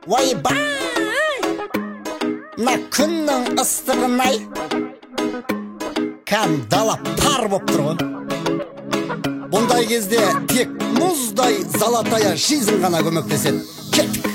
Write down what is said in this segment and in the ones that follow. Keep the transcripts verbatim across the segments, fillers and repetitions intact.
ойбай, мына күннің ыстығын-ай, кәдімгі дала пар боп тұр ғой. Бұндай кезде тек мұздай золотая жизнь ғана көмектеседі. Кеттік.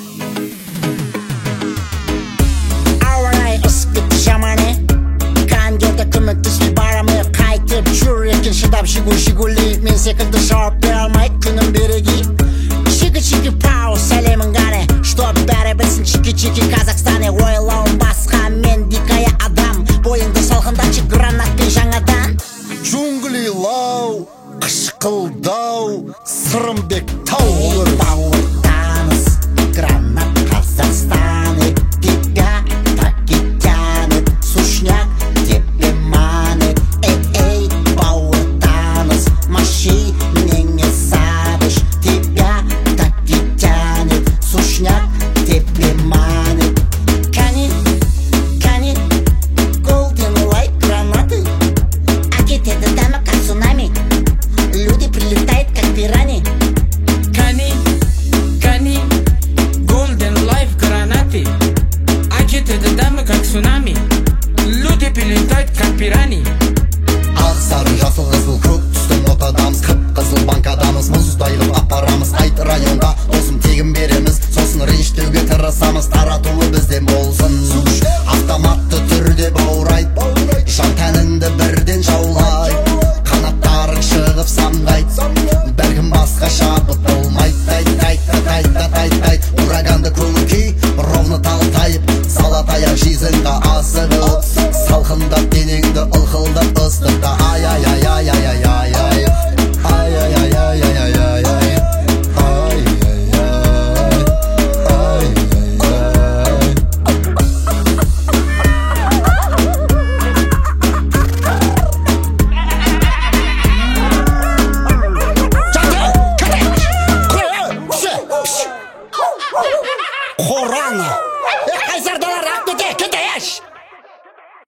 Ауа райы ысып кетті жаманы, кондерде көмектеспей барамын, қайтып жүр екен шыдап жигу-жигули. Мен секілді жауап бере алмай күнім береги. Чики-чики пау, сәлемін ғаны, что бәрі білсін чики-чики Казахстаны. Ойлауым басқа, мен дикая адам, бойыңды салқындатшы гранатпен жаңадан. Джунгли лау, қышқылдау, Сырымбек тау olur. Бауыр таныс, гранат Казахстаны, тебя так и тянет, сушняк тебе манит. Эй-эй, бауыр таныс, маши мне садыш, тебя так и тянет, сушняк тебе манит. Кәне, кәне, golden light гранаты, а кетеді дәмі как цунами. Люди прилетают как пирани. Кани, кани, golden life гранаты, а кетеді дәмі как цунами. Люди прилетают как пирани. Ақ сары жасыл қызыл көк түсті ортадамыз, қып-қызыл банкадамыз, мұздайлып апарамыз. Айт районда осым тегін береміз, сосын ренжтеуге тырысамыз, таратуы бізден болсын. Автоматты түрде баурайт, жан тәніңді бірден жаулай, қанаттарың шығып самғайт, бәлкім басқа шабыт болмайт. Тайт-тайт-тайт-тайт-тайт, ураганды көңіл күй, ровны талтайып, золотая жизньға асығып, салқындап денеңді ылқылдап ыстықта. Ай-ай-ай-ай-ай-ай-ай, ай-ай-ай-ай-ай-ай-ай, Қораны, қайсар дала